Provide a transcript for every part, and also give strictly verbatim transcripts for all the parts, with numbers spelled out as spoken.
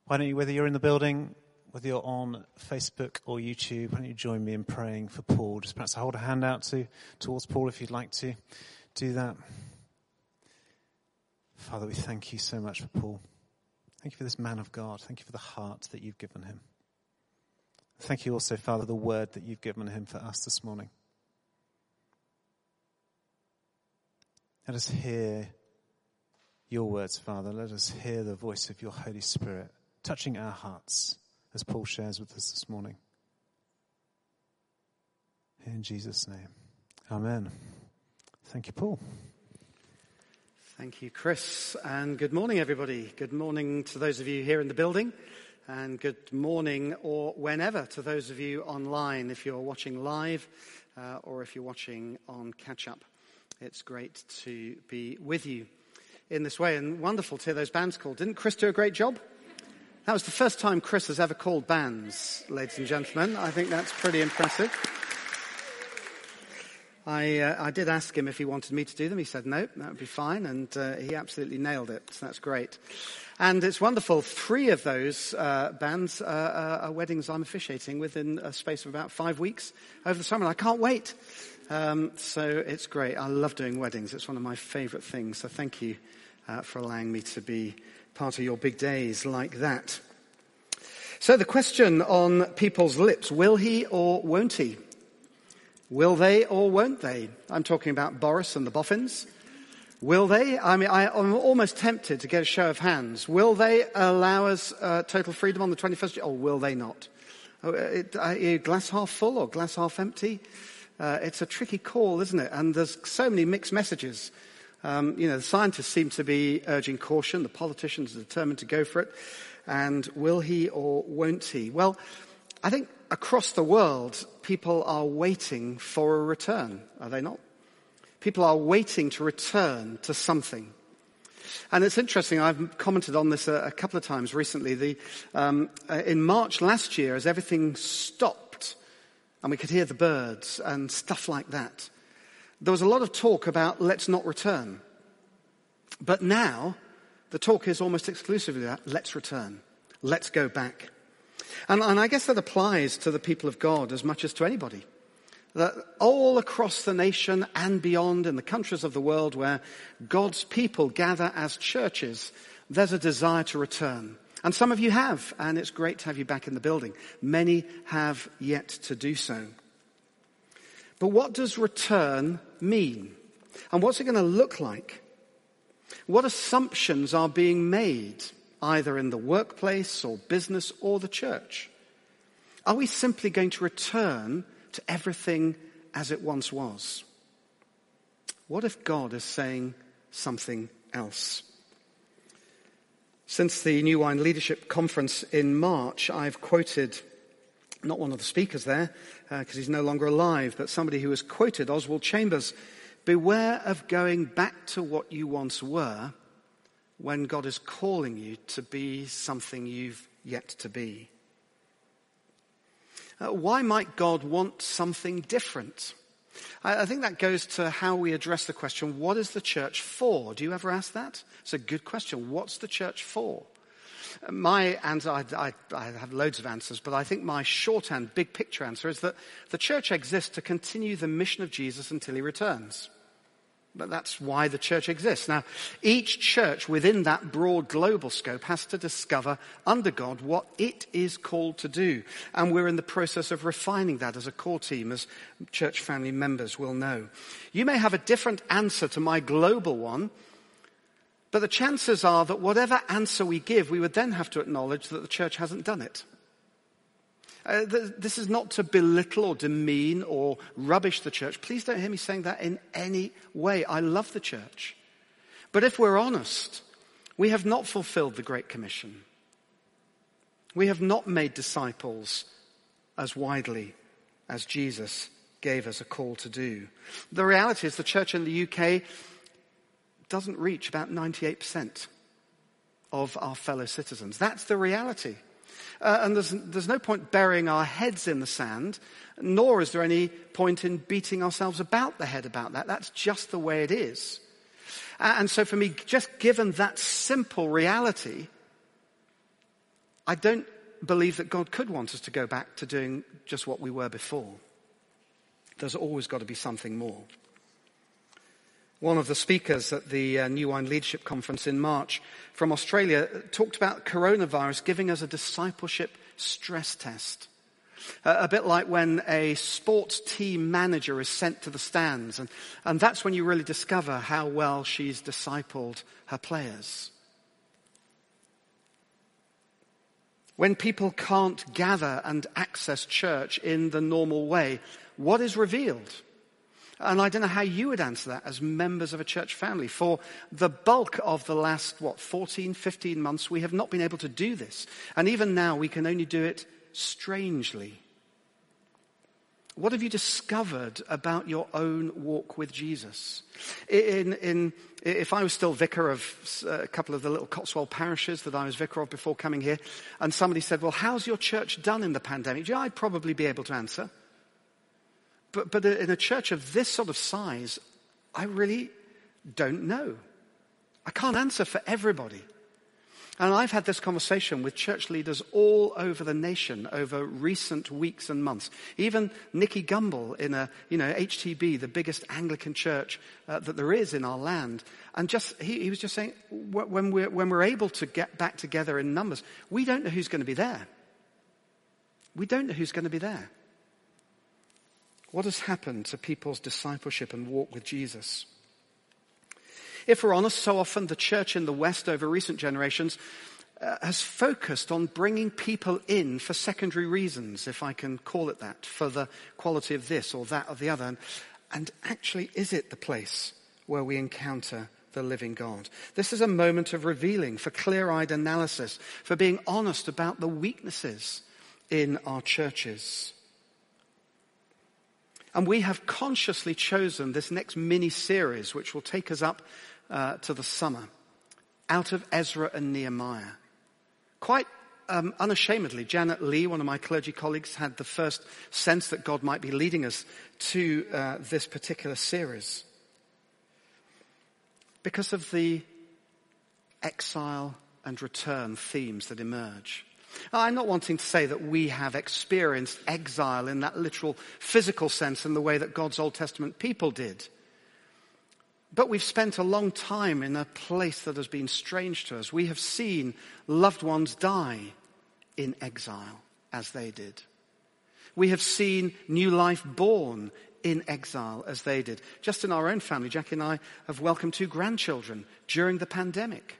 Why don't you, whether you're in the building, whether you're on Facebook or YouTube, why don't you join me in praying for Paul? Just perhaps hold a hand out to, towards Paul if you'd like to do that. Father, we thank you so much for Paul. Thank you for this man of God. Thank you for the heart that you've given him. Thank you also, Father, the word that you've given him for us this morning. Let us hear your words, Father. Let us hear the voice of your Holy Spirit touching our hearts as Paul shares with us this morning. In Jesus' name, amen. Thank you, Paul. Thank you, Chris, and good morning, everybody. Good morning to those of you here in the building, and good morning or whenever to those of you online, if you're watching live uh, or if you're watching on catch-up. It's great to be with you in this way, and wonderful to hear those bands called. Didn't Chris do a great job? That was the first time Chris has ever called bands, ladies and gentlemen. I think that's pretty impressive. I, uh, I did ask him if he wanted me to do them. He said no, that would be fine, and uh, he absolutely nailed it, so that's great. And it's wonderful. Three of those uh, bands uh, are weddings I'm officiating within a space of about five weeks over the summer, and I can't wait. Um, so it's great. I love doing weddings. It's one of my favourite things, so thank you uh, for allowing me to be part of your big days like that. So the question on people's lips, will he or won't he? Will they or won't they? I'm talking about Boris and the Boffins. Will they? I mean, I, I'm almost tempted to get a show of hands. Will they allow us uh, total freedom on the twenty-first, or will they not? Oh, it, uh, glass half full or glass half empty? Uh, it's a tricky call, isn't it? And there's so many mixed messages. Um, you know, the scientists seem to be urging caution. The politicians are determined to go for it. And will he or won't he? Well, I think across the world, people are waiting for a return, are they not? People are waiting to return to something. And it's interesting, I've commented on this a, a couple of times recently. The, um, uh, in March last year, as everything stopped, and we could hear the birds and stuff like that, there was a lot of talk about let's not return. But now, the talk is almost exclusively about let's return. Let's go back. And, and I guess that applies to the people of God as much as to anybody. That all across the nation and beyond in the countries of the world where God's people gather as churches, there's a desire to return. And some of you have, and it's great to have you back in the building. Many have yet to do so. But what does return mean? And what's it going to look like? What assumptions are being made, either in the workplace or business or the church? Are we simply going to return to everything as it once was? What if God is saying something else? Since the New Wine Leadership Conference in March, I've quoted not one of the speakers there, because uh, he's no longer alive, but somebody who has quoted Oswald Chambers, beware of going back to what you once were when God is calling you to be something you've yet to be. Uh, why might God want something different? I, I think that goes to how we address the question, what is the church for? Do you ever ask that? It's a good question. What's the church for? My answer, I, I, I have loads of answers, but I think my shorthand, big picture answer is that the church exists to continue the mission of Jesus until he returns. But that's why the church exists. Now, each church within that broad global scope has to discover under God what it is called to do. And we're in the process of refining that as a core team, as church family members will know. You may have a different answer to my global one, but the chances are that whatever answer we give, we would then have to acknowledge that the church hasn't done it. Uh, th- this is not to belittle or demean or rubbish the church. Please don't hear me saying that in any way. I love the church. But if we're honest, we have not fulfilled the Great Commission. We have not made disciples as widely as Jesus gave us a call to do. The reality is the church in the U K doesn't reach about ninety-eight percent of our fellow citizens. That's the reality. Uh, and there's, there's no point burying our heads in the sand, nor is there any point in beating ourselves about the head about that. That's just the way it is. Uh, and so for me, just given that simple reality, I don't believe that God could want us to go back to doing just what we were before. There's always got to be something more. One of the speakers at the uh, New Wine Leadership Conference in March from Australia talked about coronavirus giving us a discipleship stress test. Uh, a bit like when a sports team manager is sent to the stands, and, and that's when you really discover how well she's discipled her players. When people can't gather and access church in the normal way, what is revealed? And I don't know how you would answer that as members of a church family. For the bulk of the last, what, fourteen, fifteen months, we have not been able to do this. And even now, we can only do it strangely. What have you discovered about your own walk with Jesus? In, in, if I was still vicar of a couple of the little Cotswold parishes that I was vicar of before coming here, and somebody said, well, how's your church done in the pandemic? Yeah, I'd probably be able to answer. But, but in a church of this sort of size, I really don't know. I can't answer for everybody. And I've had this conversation with church leaders all over the nation over recent weeks and months. Even Nicky Gumbel in a, you know, H T B, the biggest Anglican church uh, that there is in our land. And just, he, he was just saying, when we're, when we're able to get back together in numbers, we don't know who's going to be there. We don't know who's going to be there. What has happened to people's discipleship and walk with Jesus? If we're honest, so often the church in the West over recent generations uh, has focused on bringing people in for secondary reasons, if I can call it that, for the quality of this or that or the other. And, and actually, is it the place where we encounter the living God? This is a moment of revealing, for clear-eyed analysis, for being honest about the weaknesses in our churches. And we have consciously chosen this next mini-series, which will take us up uh, to the summer, out of Ezra and Nehemiah. Quite um, unashamedly, Janet Lee, one of my clergy colleagues, had the first sense that God might be leading us to uh, this particular series. Because of the exile and return themes that emerge. I'm not wanting to say that we have experienced exile in that literal physical sense in the way that God's Old Testament people did. But we've spent a long time in a place that has been strange to us. We have seen loved ones die in exile as they did. We have seen new life born in exile as they did. Just in our own family, Jackie and I have welcomed two grandchildren during the pandemic.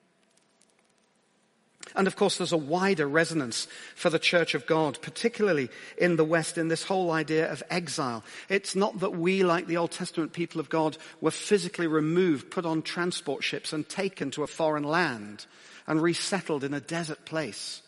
And of course, there's a wider resonance for the Church of God, particularly in the West, in this whole idea of exile. It's not that we, like the Old Testament people of God, were physically removed, put on transport ships and taken to a foreign land and resettled in a desert place.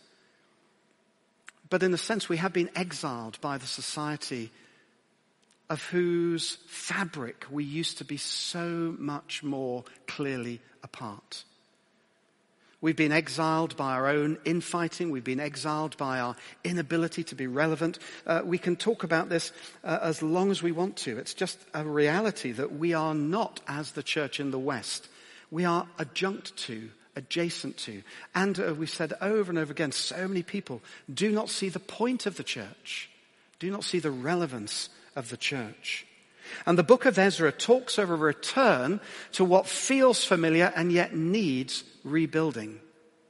But in a sense, we have been exiled by the society of whose fabric we used to be so much more clearly a part. We've been exiled by our own infighting. We've been exiled by our inability to be relevant. Uh, we can talk about this uh, as long as we want to. It's just a reality that we are not as the church in the West. We are adjunct to, adjacent to. And uh, we've said over and over again, so many people do not see the point of the church, do not see the relevance of the church. And the book of Ezra talks of a return to what feels familiar and yet needs rebuilding.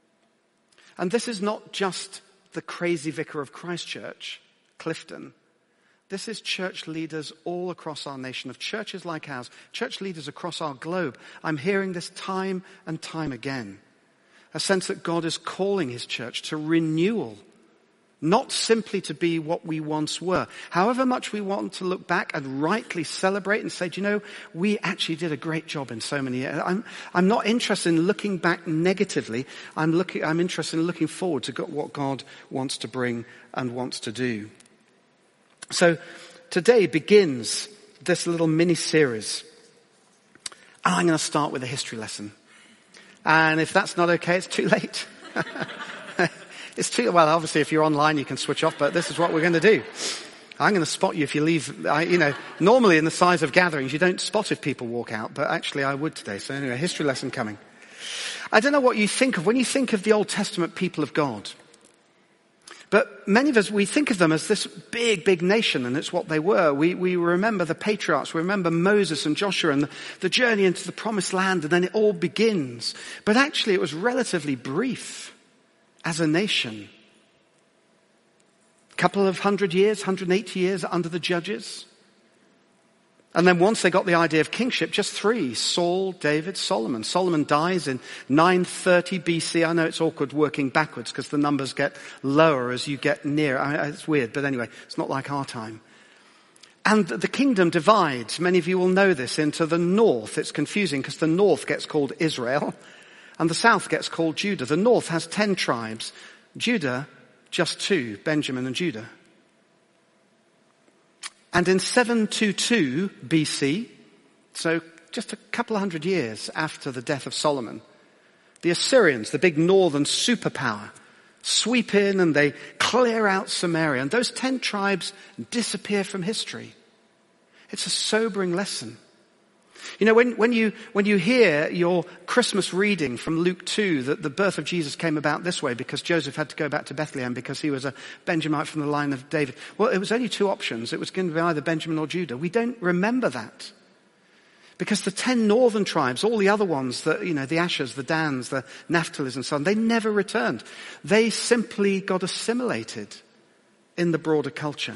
And this is not just the crazy vicar of Christchurch, Clifton. This is church leaders all across our nation, of churches like ours, church leaders across our globe. I'm hearing this time and time again. A sense that God is calling his church to renewal. Not simply to be what we once were. However much we want to look back and rightly celebrate and say, do you know, we actually did a great job in so many years. I'm, I'm not interested in looking back negatively. I'm looking, I'm interested in looking forward to what God wants to bring and wants to do. So today begins this little mini-series. And I'm going to start with a history lesson. And if that's not okay, it's too late. It's too, well, obviously, if you're online, you can switch off, but this is what we're going to do. I'm going to spot you if you leave. I, you know, normally in the size of gatherings, you don't spot if people walk out, but actually I would today. So anyway, history lesson coming. I don't know what you think of when you think of the Old Testament people of God. But many of us, we think of them as this big, big nation, and it's what they were. We, we remember the patriarchs, we remember Moses and Joshua and the, the journey into the promised land, and then it all begins. But actually it was relatively brief as a nation. A couple of hundred years, one hundred eighty years under the judges. And then once they got the idea of kingship, just three, Saul, David, Solomon. Solomon dies in nine thirty B C. I know it's awkward working backwards because the numbers get lower as you get near. I mean, it's weird, but anyway, it's not like our time. And the kingdom divides, many of you will know this, into the north. It's confusing because the north gets called Israel and the south gets called Judah. The north has ten tribes. Judah, just two, Benjamin and Judah. And in seven twenty-two B C, so just a couple of hundred years after the death of Solomon, the Assyrians, the big northern superpower, sweep in and they clear out Samaria. And those ten tribes disappear from history. It's a sobering lesson. You know, when, when you, when you hear your Christmas reading from Luke two, that the birth of Jesus came about this way because Joseph had to go back to Bethlehem because he was a Benjamite from the line of David. Well, it was only two options. It was going to be either Benjamin or Judah. We don't remember that. Because the ten northern tribes, all the other ones, the, you know, the Ashers, the Dans, the Naphtali's and so on, they never returned. They simply got assimilated in the broader culture.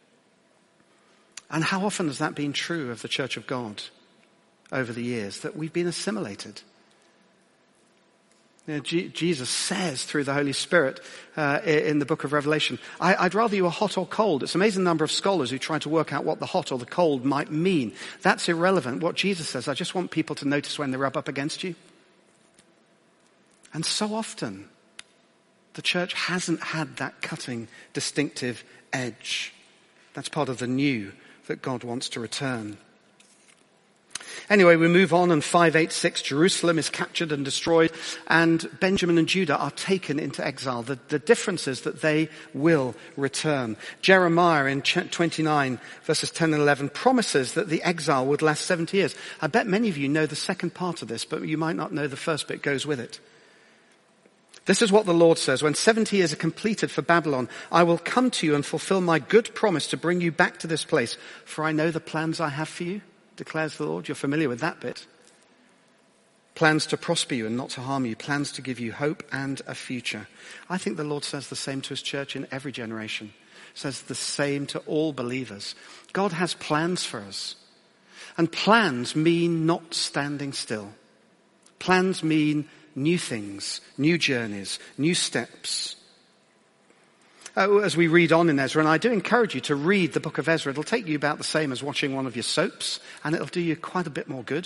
And how often has that been true of the Church of God over the years, that we've been assimilated? You know, G- Jesus says through the Holy Spirit uh, in the book of Revelation, I- I'd rather you were hot or cold. It's an amazing number of scholars who try to work out what the hot or the cold might mean. That's irrelevant. What Jesus says, I just want people to notice when they rub up against you. And so often, the church hasn't had that cutting, distinctive edge. That's part of the new that God wants to return. Anyway, we move on, and five eighty-six, Jerusalem is captured and destroyed, and Benjamin and Judah are taken into exile. The, the difference is that they will return. Jeremiah in twenty-nine, verses ten and eleven, promises that the exile would last seventy years. I bet many of you know the second part of this, but you might not know the first bit goes with it. This is what the Lord says, when seventy years are completed for Babylon, I will come to you and fulfill my good promise to bring you back to this place, for I know the plans I have for you, declares the Lord. You're familiar with that bit. Plans to prosper you and not to harm you. Plans to give you hope and a future. I think the Lord says the same to his church in every generation. Says the same to all believers. God has plans for us. And plans mean not standing still. Plans mean new things, new journeys, new steps. Uh, as we read on in Ezra, and I do encourage you to read the book of Ezra. It'll take you about the same as watching one of your soaps, and it'll do you quite a bit more good.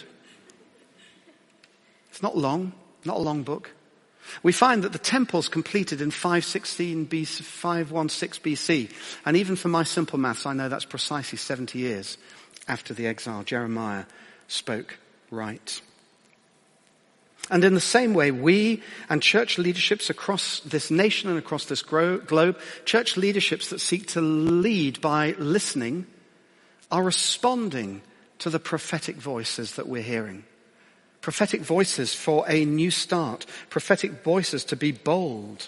It's not long, not a long book. We find that the temple's completed in five sixteen B C, five sixteen B C, and even for my simple maths, I know that's precisely seventy years after the exile. Jeremiah spoke right. And in the same way, we and church leaderships across this nation and across this globe, church leaderships that seek to lead by listening, are responding to the prophetic voices that we're hearing. Prophetic voices for a new start. Prophetic voices to be bold.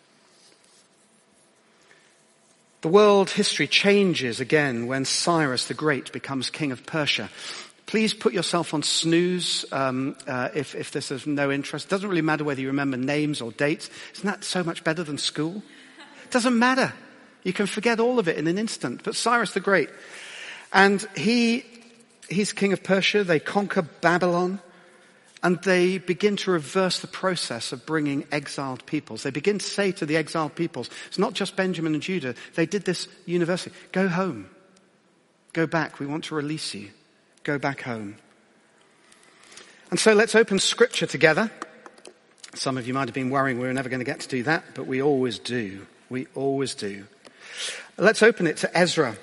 The world history changes again when Cyrus the Great becomes king of Persia. Please put yourself on snooze um, uh, if, if this is no interest. It doesn't really matter whether you remember names or dates. Isn't that so much better than school? It doesn't matter. You can forget all of it in an instant. But Cyrus the Great, and he he's king of Persia. They conquer Babylon, and they begin to reverse the process of bringing exiled peoples. They begin to say to the exiled peoples, it's not just Benjamin and Judah. They did this universally. Go home. Go back. We want to release you. Go back home. And so let's open scripture together. Some of you might have been worrying we were never going to get to do that, but we always do. We always do. Let's open it to Ezra.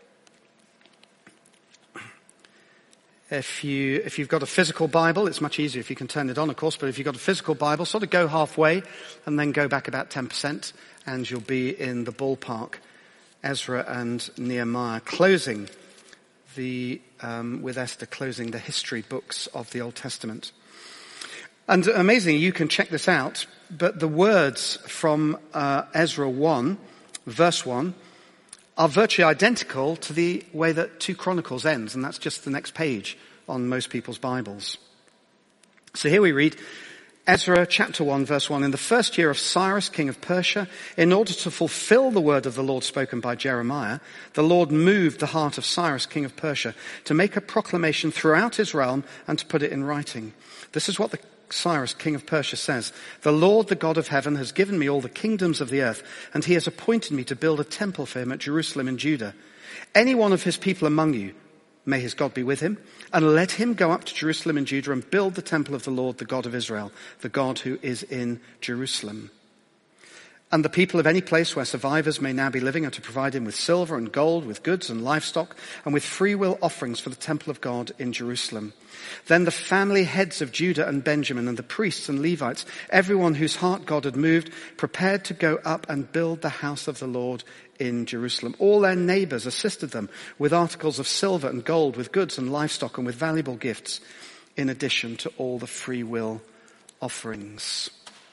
If you, if you've got a physical Bible, it's much easier if you can turn it on, of course, but if you've got a physical Bible, sort of go halfway and then go back about ten percent and you'll be in the ballpark. Ezra and Nehemiah closing the, um, with Esther closing the history books of the Old Testament. And amazingly, you can check this out, but the words from uh, Ezra one verse one, are virtually identical to the way that two Chronicles ends, and that's just the next page on most people's Bibles. So here we read, Ezra chapter one verse one, in the first year of Cyrus king of Persia, in order to fulfill the word of the Lord spoken by Jeremiah, the Lord moved the heart of Cyrus king of Persia to make a proclamation throughout his realm and to put it in writing. This is what the Cyrus king of Persia says, the Lord, the God of heaven, has given me all the kingdoms of the earth, and he has appointed me to build a temple for him at Jerusalem in Judah. Any one of his people among you, may his God be with him, and let him go up to Jerusalem and Judah and build the temple of the Lord, the God of Israel, the God who is in Jerusalem. And the people of any place where survivors may now be living are to provide him with silver and gold, with goods and livestock, and with free will offerings for the temple of God in Jerusalem. Then the family heads of Judah and Benjamin and the priests and Levites, everyone whose heart God had moved, prepared to go up and build the house of the Lord in Jerusalem. All their neighbors assisted them with articles of silver and gold, with goods and livestock, and with valuable gifts, in addition to all the free will offerings.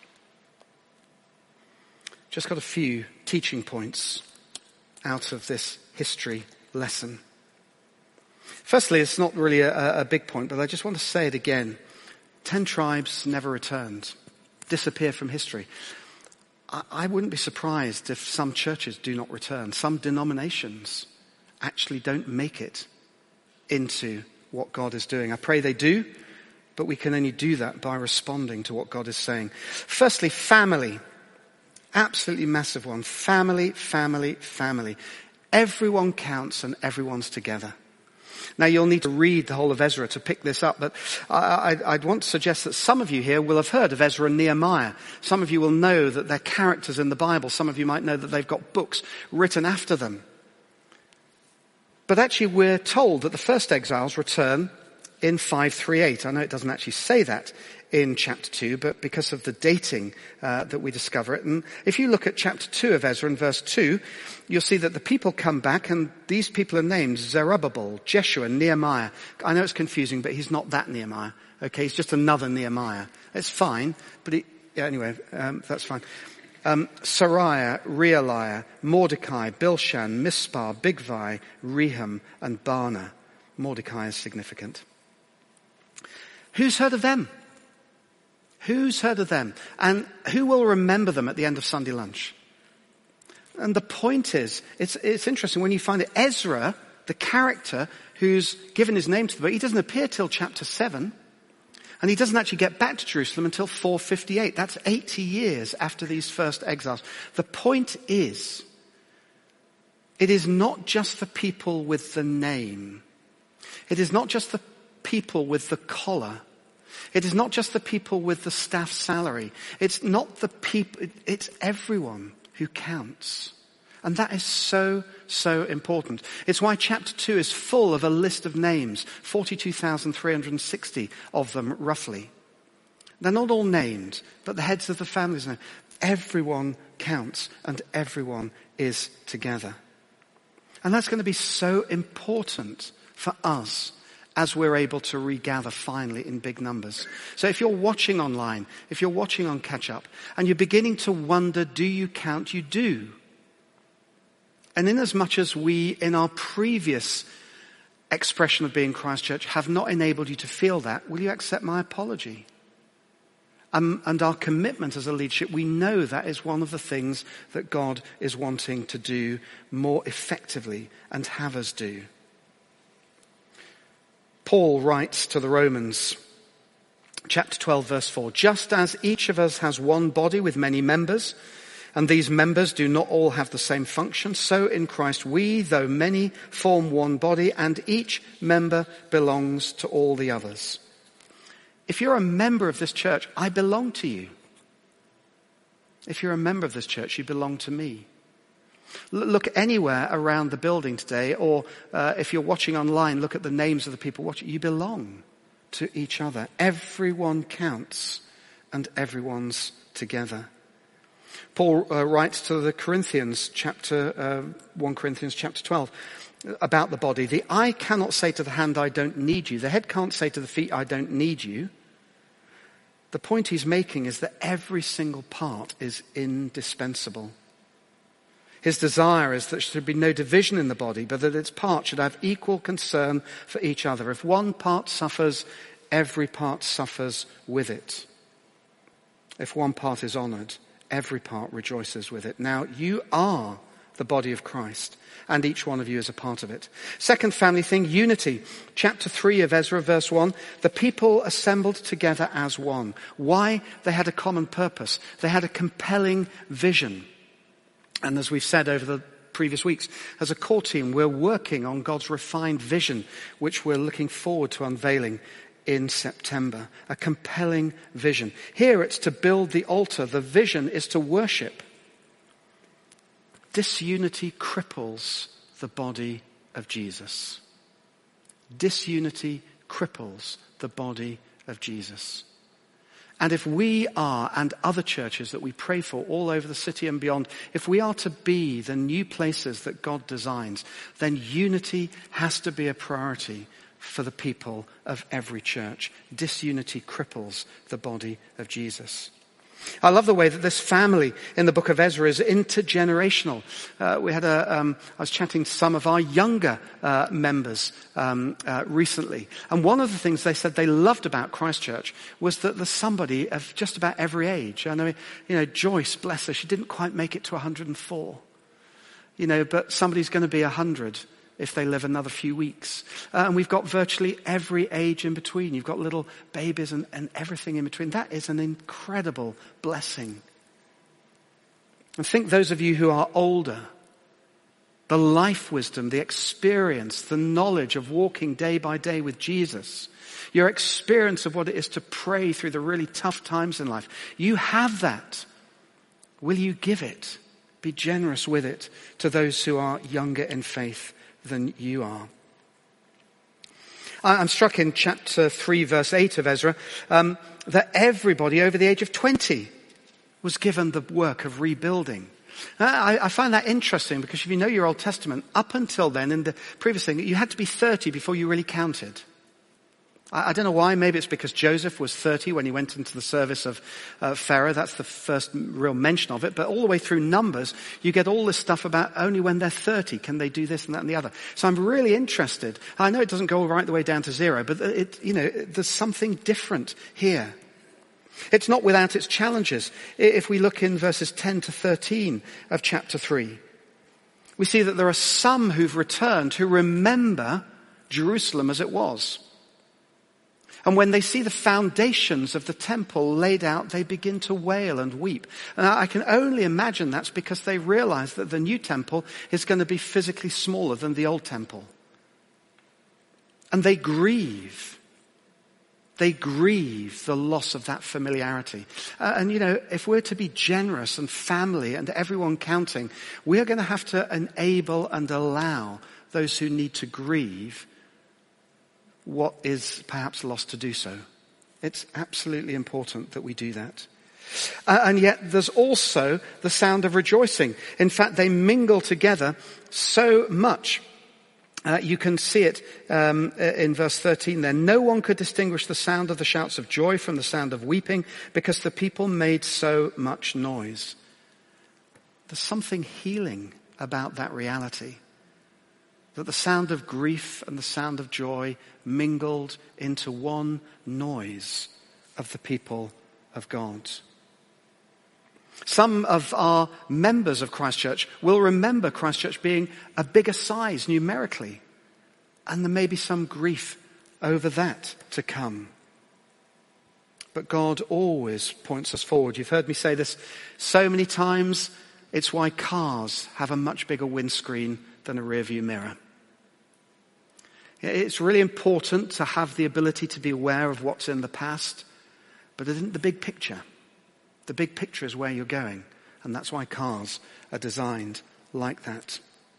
Just got a few teaching points out of this history lesson. Firstly, it's not really a, a big point, but I just want to say it again. Ten tribes never returned, disappear from history. I, I wouldn't be surprised if some churches do not return. Some denominations actually don't make it into what God is doing. I pray they do, but we can only do that by responding to what God is saying. Firstly, family. Absolutely massive one. Family, family, family. Everyone counts and everyone's together. Now you'll need to read the whole of Ezra to pick this up, but I, I, I'd want to suggest that some of you here will have heard of Ezra and Nehemiah. Some of you will know that they're characters in the Bible. Some of you might know that they've got books written after them. But actually we're told that the first exiles return in five thirty-eight. I know it doesn't actually say that in chapter two, but because of the dating uh, that we discover it. And if you look at chapter two of Ezra in verse two, you'll see that the people come back, and these people are named Zerubbabel, Jeshua, Nehemiah. I know it's confusing, but he's not that Nehemiah. Okay, he's just another Nehemiah. It's fine, but he, yeah, anyway, um, that's fine. Um, Sariah, Realiah, Mordecai, Bilshan, Mispar, Bigvai, Rehum, and Baanah. Mordecai is significant. Who's heard of them? Who's heard of them? And who will remember them at the end of Sunday lunch? And the point is, it's, it's interesting when you find it, Ezra, the character who's given his name to the book, he doesn't appear till chapter seven. And he doesn't actually get back to Jerusalem until four fifty-eight. That's eighty years after these first exiles. The point is, it is not just the people with the name. It is not just the people with the collar. It is not just the people with the staff salary. It's not the people, it's everyone who counts. And that is so, so important. It's why chapter two is full of a list of names, forty-two thousand three hundred sixty of them roughly. They're not all named, but the heads of the families know. Everyone counts and everyone is together. And that's going to be so important for us as we're able to regather finally in big numbers. So if you're watching online, if you're watching on Catch Up, and you're beginning to wonder, do you count? You do. And in as much as we, in our previous expression of being Christ Church, have not enabled you to feel that, will you accept my apology? Um, and our commitment as a leadership, we know that is one of the things that God is wanting to do more effectively and have us do. Paul writes to the Romans, chapter twelve, verse four, just as each of us has one body with many members, and these members do not all have the same function, so in Christ we, though many, form one body, and each member belongs to all the others. If you're a member of this church, I belong to you. If you're a member of this church, you belong to me. Look anywhere around the building today, or uh, if you're watching online, look at the names of the people watching. You belong to each other. Everyone counts and everyone's together. Paul uh, writes to the Corinthians, chapter uh, First Corinthians chapter twelve, about the body. The eye cannot say to the hand, I don't need you. The head can't say to the feet, I don't need you. The point he's making is that every single part is indispensable. His desire is that there should be no division in the body, but that its parts should have equal concern for each other. If one part suffers, every part suffers with it. If one part is honored, every part rejoices with it. Now, you are the body of Christ, and each one of you is a part of it. Second family thing, unity. Chapter three of Ezra, verse one. The people assembled together as one. Why? They had a common purpose. They had a compelling vision. And as we've said over the previous weeks, as a core team, we're working on God's refined vision, which we're looking forward to unveiling in September. A compelling vision. Here it's to build the altar. The vision is to worship. Disunity cripples the body of Jesus. Disunity cripples the body of Jesus. And if we are, and other churches that we pray for all over the city and beyond, if we are to be the new places that God designs, then unity has to be a priority for the people of every church. Disunity cripples the body of Jesus. I love the way that this family in the book of Ezra is intergenerational. Uh, we had a, um, I was chatting to some of our younger uh, members um, uh, recently, and one of the things they said they loved about Christchurch was that there's somebody of just about every age. I know, you know, Joyce, bless her, she didn't quite make it to one hundred and four, you know, but somebody's going to be one hundred if they live another few weeks. Uh, and we've got virtually every age in between. You've got little babies and, and everything in between. That is an incredible blessing. And think those of you who are older, the life wisdom, the experience, the knowledge of walking day by day with Jesus, your experience of what it is to pray through the really tough times in life. You have that. Will you give it? Be generous with it to those who are younger in faith than you are. I'm struck in chapter three, verse eight of Ezra, um, that everybody over the age of twenty was given the work of rebuilding. I, I find that interesting because if you know your Old Testament, up until then, in the previous thing, you had to be thirty before you really counted. I, I don't know why. Maybe it's because Joseph was thirty when he went into the service of uh, Pharaoh. That's the first real mention of it. But all the way through Numbers, you get all this stuff about only when they're thirty can they do this and that and the other. So I'm really interested. I know it doesn't go right the way down to zero, but it, you know, there's something different here. It's not without its challenges. If we look in verses ten to thirteen of chapter three, we see that there are some who've returned who remember Jerusalem as it was. And when they see the foundations of the temple laid out, they begin to wail and weep. And I can only imagine that's because they realize that the new temple is going to be physically smaller than the old temple. And they grieve. They grieve the loss of that familiarity. Uh, and, you know, if we're to be generous and family and everyone counting, we're going to have to enable and allow those who need to grieve what is perhaps lost to do so. It's absolutely important that we do that. Uh, and yet there's also the sound of rejoicing. In fact, they mingle together so much. Uh, you can see it um, in verse thirteen there. No one could distinguish the sound of the shouts of joy from the sound of weeping because the people made so much noise. There's something healing about that reality. That the sound of grief and the sound of joy mingled into one noise of the people of God. Some of our members of Christchurch will remember Christchurch being a bigger size numerically. And there may be some grief over that to come. But God always points us forward. You've heard me say this so many times. It's why cars have a much bigger windscreen than a rearview mirror. It's really important to have the ability to be aware of what's in the past, but it isn't the big picture. The big picture is where you're going, and that's why cars are designed like that.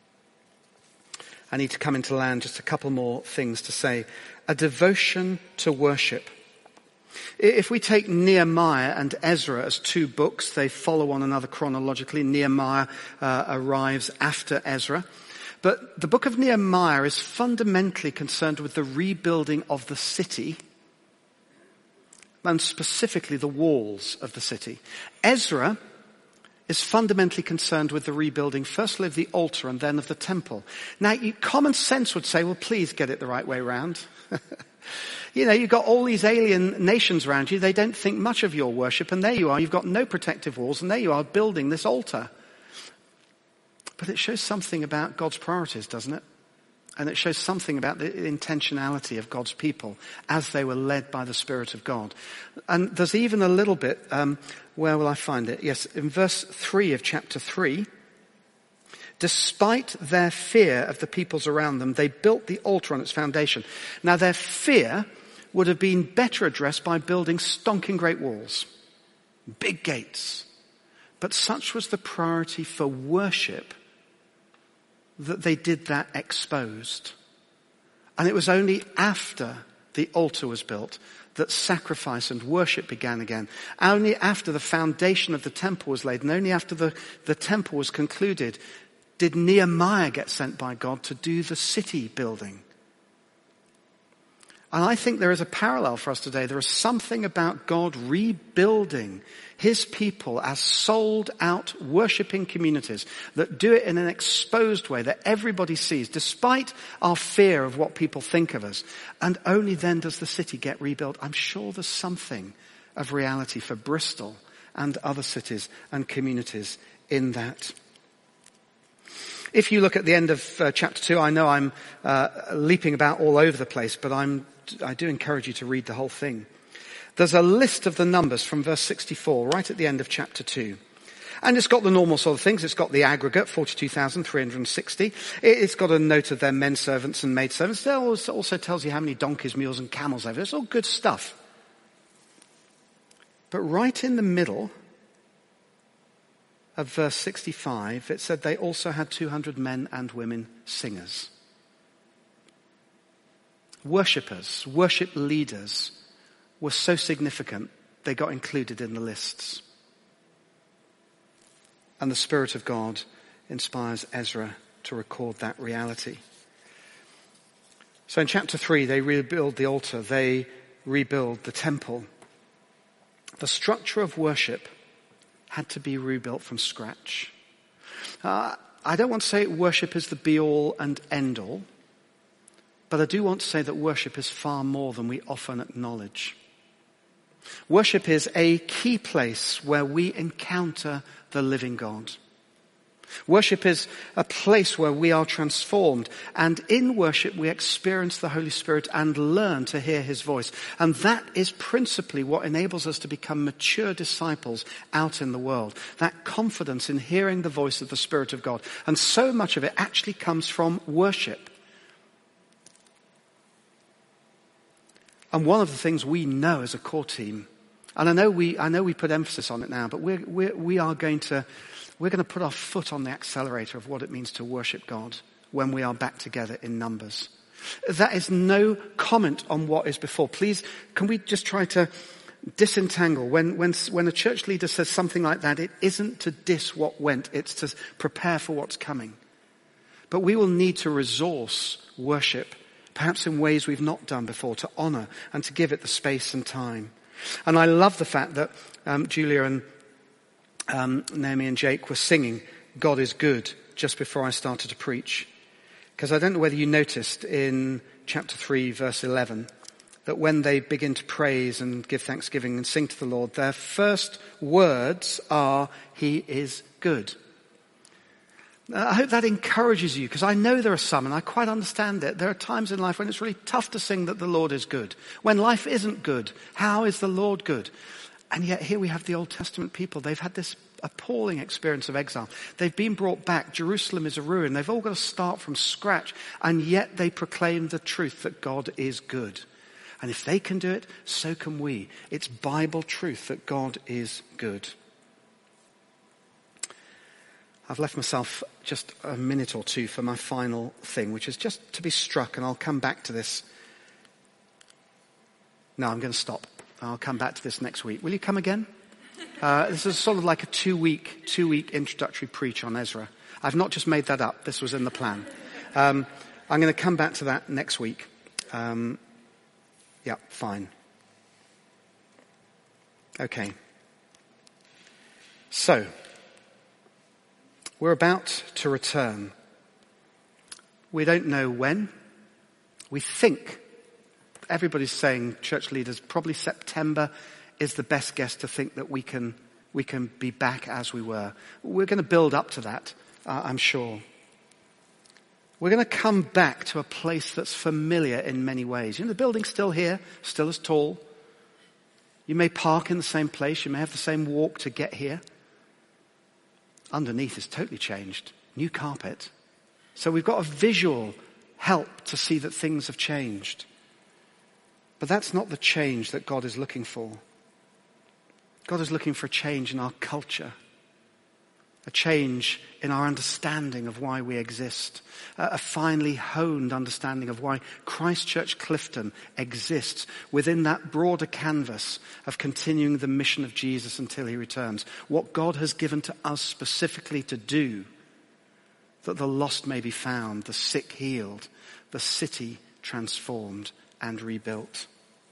I need to come into land, just a couple more things to say. A devotion to worship. If we take Nehemiah and Ezra as two books, they follow one another chronologically. Nehemiah uh, arrives after Ezra. But the book of Nehemiah is fundamentally concerned with the rebuilding of the city, and specifically the walls of the city. Ezra is fundamentally concerned with the rebuilding, firstly of the altar and then of the temple. Now, you, common sense would say, well, please get it the right way round. You know, you've got all these alien nations around you. They don't think much of your worship, and there you are. You've got no protective walls, and there you are building this altar. But it shows something about God's priorities, doesn't it? And it shows something about the intentionality of God's people as they were led by the Spirit of God. And there's even a little bit, um, where will I find it? Yes, in verse three of chapter three. Despite their fear of the peoples around them, they built the altar on its foundation. Now their fear would have been better addressed by building stonking great walls, big gates. But such was the priority for worship that they did that exposed. And it was only after the altar was built that sacrifice and worship began again. Only after the foundation of the temple was laid, and only after the, the temple was concluded, did Nehemiah get sent by God to do the city building. And I think there is a parallel for us today. There is something about God rebuilding his people as sold out worshipping communities that do it in an exposed way that everybody sees, despite our fear of what people think of us. And only then does the city get rebuilt. I'm sure there's something of reality for Bristol and other cities and communities in that. If you look at the end of uh, chapter two, I know I'm uh, leaping about all over the place, but I'm, I do encourage you to read the whole thing. There's a list of the numbers from verse sixty-four, right at the end of chapter two. And it's got the normal sort of things. It's got the aggregate, forty-two thousand three hundred sixty. It's got a note of their men servants and maid servants. It also tells you how many donkeys, mules and camels over. It's all good stuff. But right in the middle of verse sixty-five, it said they also had two hundred men and women singers. Worshippers, worship leaders were so significant they got included in the lists. And the Spirit of God inspires Ezra to record that reality. So in chapter three, they rebuild the altar, they rebuild the temple. The structure of worship had to be rebuilt from scratch. Uh, I don't want to say worship is the be-all and end-all, but I do want to say that worship is far more than we often acknowledge. Worship is a key place where we encounter the living God. Worship is a place where we are transformed, and in worship we experience the Holy Spirit and learn to hear his voice. And that is principally what enables us to become mature disciples out in the world. That confidence in hearing the voice of the Spirit of God. And so much of it actually comes from worship. And one of the things we know as a core team, and I know we, I know we put emphasis on it now, but we're, we're, we are going to We're going to put our foot on the accelerator of what it means to worship God when we are back together in numbers. That is no comment on what is before. Please, can we just try to disentangle? When, when, when a church leader says something like that, it isn't to diss what went. It's to prepare for what's coming. But we will need to resource worship, perhaps in ways we've not done before, to honor and to give it the space and time. And I love the fact that um, Julia and Um, Naomi and Jake were singing God is Good just before I started to preach. Because I don't know whether you noticed in chapter three, verse eleven, that when they begin to praise and give thanksgiving and sing to the Lord, their first words are, He is good. I hope that encourages you, because I know there are some, and I quite understand it. There are times in life when it's really tough to sing that the Lord is good. When life isn't good, how is the Lord good? And yet here we have the Old Testament people. They've had this appalling experience of exile. They've been brought back. Jerusalem is a ruin. They've all got to start from scratch. And yet they proclaim the truth that God is good. And if they can do it, so can we. It's Bible truth that God is good. I've left myself just a minute or two for my final thing, which is just to be struck, and I'll come back to this. No, I'm going to stop. I'll come back to this next week. Will you come again? Uh, this is sort of like a two-week, two-week introductory preach on Ezra. I've not just made that up. This was in the plan. Um, I'm going to come back to that next week. Um, yeah, fine. Okay. So, We're about to return. We don't know when. We think, everybody's saying, church leaders, probably September is the best guess to think that we can we can be back as we were. We're going to build up to that, uh, I'm sure. We're going to come back to a place that's familiar in many ways. You know, the building's still here, still as tall. You may park in the same place. You may have the same walk to get here. Underneath is totally changed. New carpet. So we've got a visual help to see that things have changed. But that's not the change that God is looking for. God is looking for a change in our culture. A change in our understanding of why we exist. A finely honed understanding of why Christchurch Clifton exists within that broader canvas of continuing the mission of Jesus until he returns. What God has given to us specifically to do, that the lost may be found, the sick healed, the city transformed and rebuilt.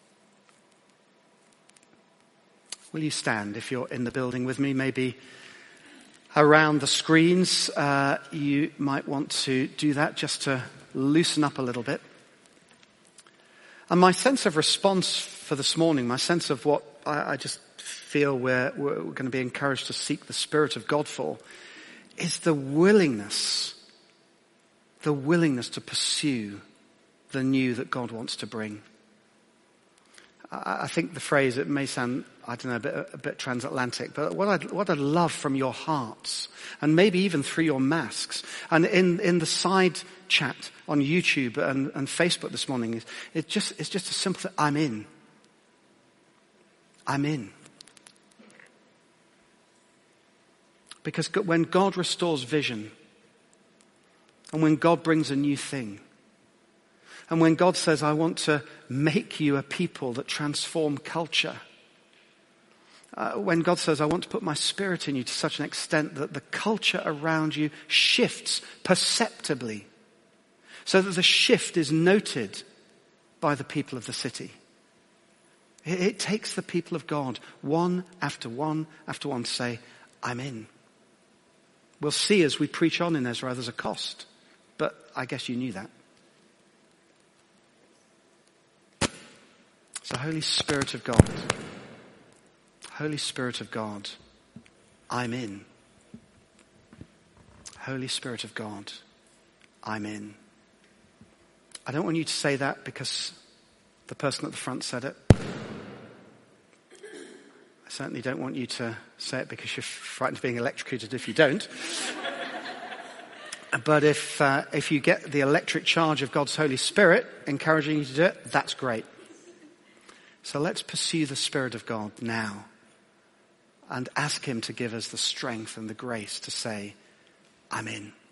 Will you stand if you're in the building with me? Maybe around the screens, uh, you might want to do that just to loosen up a little bit. And my sense of response for this morning, my sense of what I, I just feel we're, we're going to be encouraged to seek the Spirit of God for, is the willingness, the willingness to pursue the new that God wants to bring. I, I think the phrase, it may sound, I don't know, a bit, a bit transatlantic, but what I'd, what I'd love from your hearts, and maybe even through your masks, and in, in the side chat on YouTube and, and Facebook this morning, is it just, it's just a simple thing. I'm in. I'm in. Because when God restores vision, and when God brings a new thing, and when God says, I want to make you a people that transform culture, uh, when God says, I want to put my Spirit in you to such an extent that the culture around you shifts perceptibly, so that the shift is noted by the people of the city. It, it takes the people of God, one after one after one, to say, I'm in. We'll see as we preach on in Ezra, there's a cost. But I guess you knew that. So Holy Spirit of God, Holy Spirit of God, I'm in. Holy Spirit of God, I'm in. I don't want you to say that because the person at the front said it. I certainly don't want you to say it because you're frightened of being electrocuted if you don't. But if uh, if you get the electric charge of God's Holy Spirit encouraging you to do it, that's great. So let's pursue the Spirit of God now and ask him to give us the strength and the grace to say, I'm in.